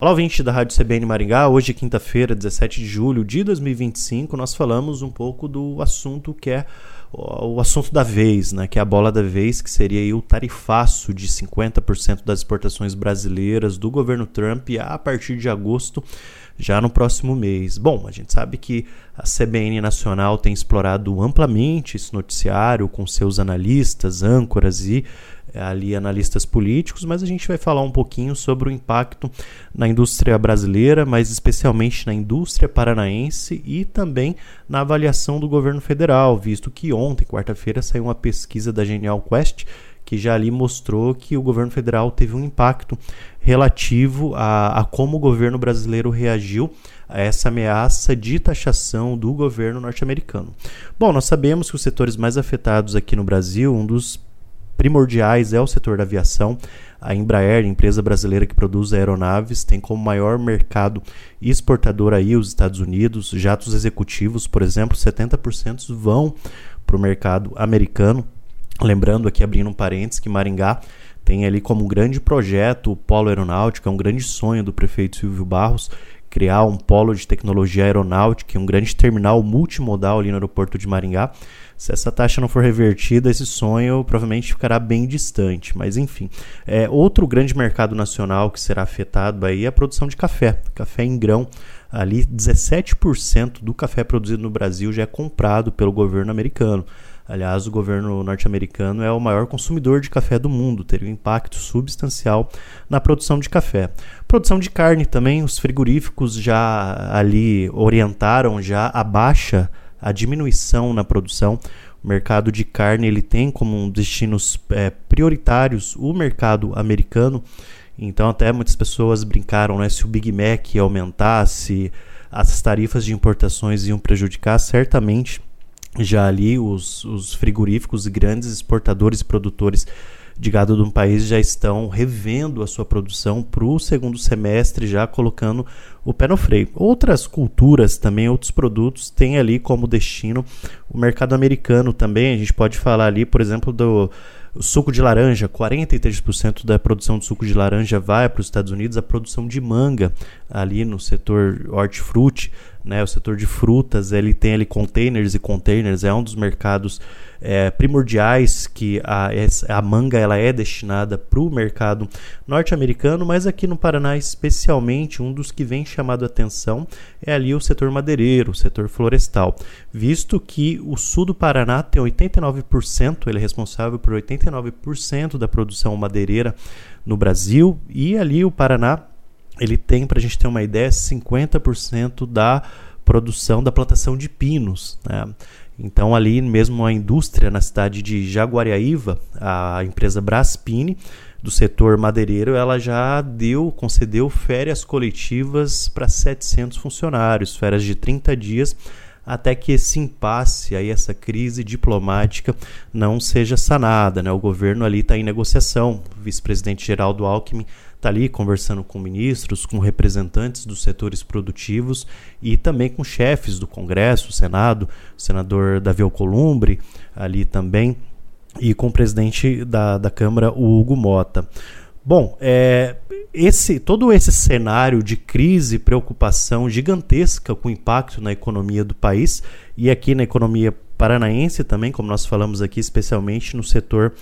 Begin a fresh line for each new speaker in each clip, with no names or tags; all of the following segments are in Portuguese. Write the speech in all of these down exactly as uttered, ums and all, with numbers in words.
Olá, ouvinte da Rádio C B N Maringá. Hoje, quinta-feira, dezessete de julho de dois mil e vinte e cinco, nós falamos um pouco do assunto que é o assunto da vez, né? Que é a bola da vez, que seria aí o tarifaço de cinquenta por cento das exportações brasileiras do governo Trump a partir de agosto, já no próximo mês. Bom, a gente sabe que a C B N Nacional tem explorado amplamente esse noticiário com seus analistas, âncoras e ali analistas políticos, mas a gente vai falar um pouquinho sobre o impacto na indústria brasileira, mas especialmente na indústria paranaense e também na avaliação do governo federal, visto que ontem, quarta-feira, saiu uma pesquisa da Genial Quest que já ali mostrou que o governo federal teve um impacto relativo a, a como o governo brasileiro reagiu a essa ameaça de taxação do governo norte-americano. Bom, nós sabemos que os setores mais afetados aqui no Brasil, um dos primordiais é o setor da aviação. A Embraer, empresa brasileira que produz aeronaves, tem como maior mercado exportador aí os Estados Unidos. Jatos executivos, por exemplo, setenta por cento vão para o mercado americano. Lembrando aqui, abrindo um parênteses, que Maringá tem ali como um grande projeto o polo aeronáutico, é um grande sonho do prefeito Silvio Barros, criar um polo de tecnologia aeronáutica, um grande terminal multimodal ali no aeroporto de Maringá. Se essa taxa não for revertida, esse sonho provavelmente ficará bem distante. Mas enfim, é, outro grande mercado nacional que será afetado aí é a produção de café. Café em grão, ali dezessete por cento do café produzido no Brasil já é comprado pelo governo americano. Aliás, o governo norte-americano é o maior consumidor de café do mundo, teria um impacto substancial na produção de café. Produção de carne também, os frigoríficos já ali orientaram já a baixa, a diminuição na produção. O mercado de carne ele tem como um destinos é, prioritários o mercado americano. Então até muitas pessoas brincaram, né, se o Big Mac ia aumentar, se as tarifas de importações iam prejudicar, certamente já ali os, os frigoríficos e grandes exportadores e produtores de gado de um país já estão revendo a sua produção para o segundo semestre, já colocando o pé no freio. Outras culturas também, outros produtos têm ali como destino o mercado americano também. A gente pode falar ali, por exemplo, do suco de laranja. Quarenta e três por cento da produção de suco de laranja vai para os Estados Unidos. A produção de manga ali no setor hortifruti, né, o setor de frutas, ele tem ali containers e containers, é um dos mercados é, primordiais que a, a manga ela é destinada para o mercado norte-americano, mas aqui no Paraná especialmente um dos que vem chamado a atenção é ali o setor madeireiro, o setor florestal, visto que o sul do Paraná tem oitenta e nove por cento, ele é responsável por oitenta e nove por cento da produção madeireira no Brasil, e ali o Paraná ele tem, para a gente ter uma ideia, cinquenta por cento da produção da plantação de pinos, né? Então ali mesmo a indústria na cidade de Jaguariaíva, a empresa Braspine, do setor madeireiro, ela já deu, concedeu férias coletivas para setecentos funcionários, férias de trinta dias, até que esse impasse, aí, essa crise diplomática não seja sanada, né? O governo ali está em negociação, o vice-presidente Geraldo Alckmin está ali conversando com ministros, com representantes dos setores produtivos e também com chefes do Congresso, o Senado, o senador Davi Alcolumbre ali também, e com o presidente da, da Câmara, o Hugo Mota. Bom, é, esse, todo esse cenário de crise e preocupação gigantesca com o impacto na economia do país e aqui na economia paranaense também, como nós falamos aqui, especialmente no setor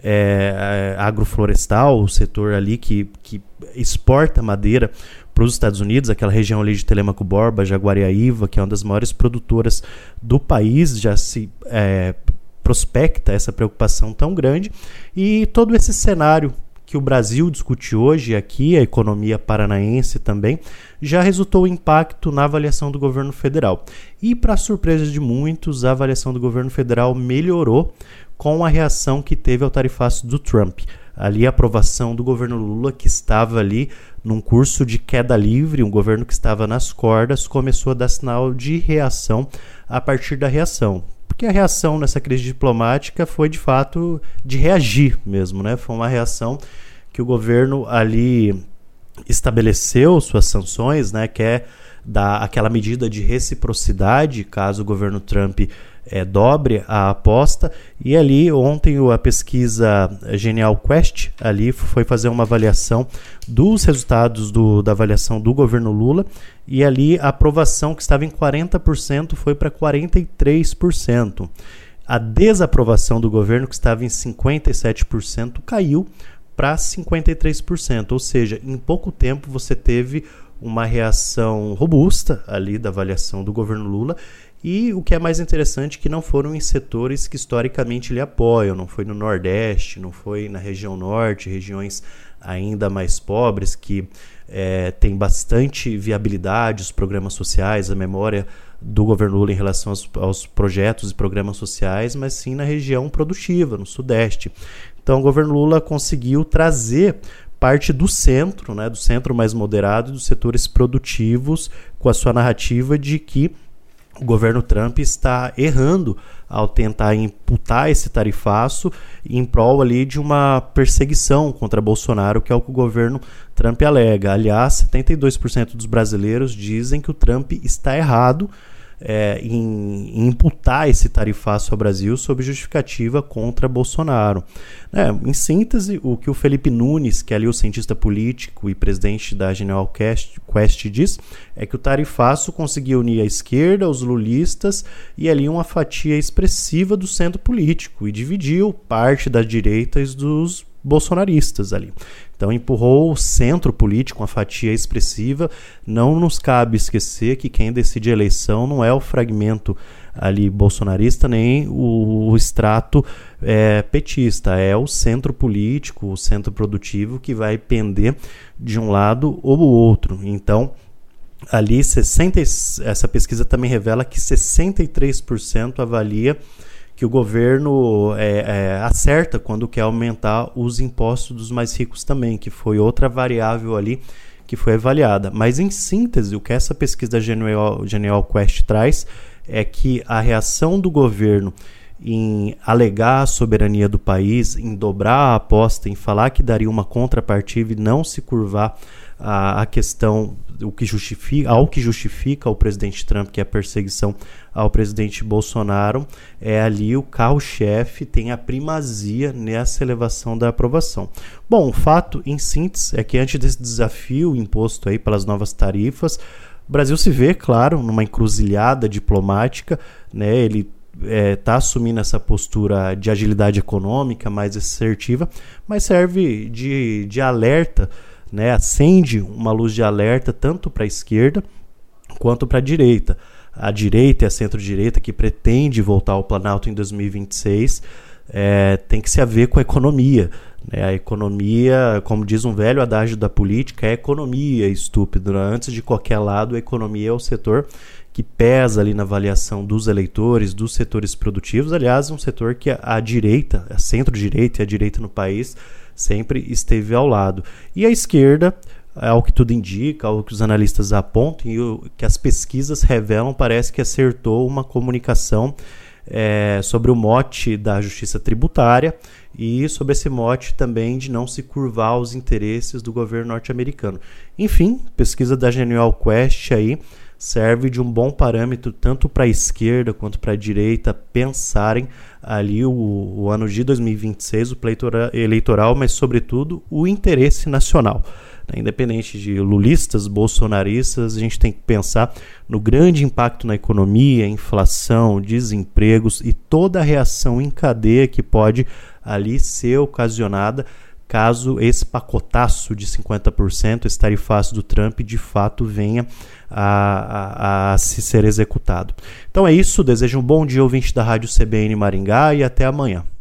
é, agroflorestal, o setor ali que, que exporta madeira para os Estados Unidos, aquela região ali de Telêmaco Borba, Jaguariaíva, que é uma das maiores produtoras do país, já se é, prospecta essa preocupação tão grande, e todo esse cenário que o Brasil discute hoje, aqui a economia paranaense também, já resultou em impacto na avaliação do governo federal. E, para surpresa de muitos, a avaliação do governo federal melhorou com a reação que teve ao tarifaço do Trump. Ali a aprovação do governo Lula, que estava ali num curso de queda livre, um governo que estava nas cordas, começou a dar sinal de reação a partir da reação. Porque a reação nessa crise diplomática foi, de fato, de reagir mesmo, né? Foi uma reação que o governo ali estabeleceu suas sanções, né? Que é da aquela medida de reciprocidade, caso o governo Trump é, dobre a aposta. E ali ontem a pesquisa Genial Quest ali foi fazer uma avaliação dos resultados do, da avaliação do governo Lula, e ali a aprovação, que estava em quarenta por cento, foi para quarenta e três por cento. A desaprovação do governo, que estava em cinquenta e sete por cento, caiu para cinquenta e três por cento, ou seja, em pouco tempo você teve uma reação robusta ali da avaliação do governo Lula. E o que é mais interessante, que não foram em setores que historicamente lhe apoiam, não foi no Nordeste, não foi na região Norte, regiões ainda mais pobres, que é, tem bastante viabilidade, os programas sociais, a memória do governo Lula em relação aos, aos projetos e programas sociais, mas sim na região produtiva, no Sudeste. Então o governo Lula conseguiu trazer parte do centro, né, do centro mais moderado, dos setores produtivos, com a sua narrativa de que o governo Trump está errando ao tentar imputar esse tarifaço em prol ali de uma perseguição contra Bolsonaro, que é o que o governo Trump alega. Aliás, setenta e dois por cento dos brasileiros dizem que o Trump está errado é, em, em imputar esse tarifaço ao Brasil sob justificativa contra Bolsonaro. É, em síntese, o que o Felipe Nunes, que é ali o cientista político e presidente da Genial Quest, Quest diz, é que o tarifaço conseguiu unir a esquerda, os lulistas e ali uma fatia expressiva do centro político, e dividiu parte da direita e dos bolsonaristas ali. Então empurrou o centro político, uma fatia expressiva. Não nos cabe esquecer que quem decide a eleição não é o fragmento ali bolsonarista, nem o, o extrato é, petista, é o centro político, o centro produtivo, que vai pender de um lado ou do outro. Então ali sessenta, essa pesquisa também revela que sessenta e três por cento avalia que o governo é, é, acerta quando quer aumentar os impostos dos mais ricos também, que foi outra variável ali que foi avaliada. Mas, em síntese, o que essa pesquisa da Genial, Genial Quest traz é que a reação do governo em alegar a soberania do país, em dobrar a aposta, em falar que daria uma contrapartida e não se curvar a, a questão o que justifica, ao que justifica o presidente Trump, que é a perseguição ao presidente Bolsonaro, é ali o carro-chefe, tem a primazia nessa elevação da aprovação. Bom, o fato, em síntese, é que antes desse desafio imposto aí pelas novas tarifas, o Brasil se vê, claro, numa encruzilhada diplomática, né? Ele está é, assumindo essa postura de agilidade econômica mais assertiva, mas serve de, de alerta, né? Acende uma luz de alerta tanto para a esquerda quanto para a direita. A direita e a centro-direita, que pretende voltar ao Planalto em dois mil e vinte e seis, é, tem que se haver com a economia. Né? A economia, como diz um velho adágio da política, é economia, estúpido. Antes de qualquer lado, a economia é o setor que pesa ali na avaliação dos eleitores, dos setores produtivos. Aliás, um setor que a direita, a centro-direita e a direita no país sempre esteve ao lado. E a esquerda, ao que tudo indica, ao que os analistas apontam e o que as pesquisas revelam, parece que acertou uma comunicação é, sobre o mote da justiça tributária e sobre esse mote também de não se curvar aos interesses do governo norte-americano. Enfim, pesquisa da Genial Quest aí serve de um bom parâmetro tanto para a esquerda quanto para a direita pensarem ali o, o ano de dois mil e vinte e seis, o pleito eleitoral, mas sobretudo o interesse nacional. Independente de lulistas, bolsonaristas, a gente tem que pensar no grande impacto na economia, inflação, desempregos e toda a reação em cadeia que pode ali ser ocasionada caso esse pacotaço de cinquenta por cento, esse tarifaço do Trump, de fato venha a, a, a se ser executado. Então é isso, desejo um bom dia, ouvinte da Rádio C B N Maringá, e até amanhã.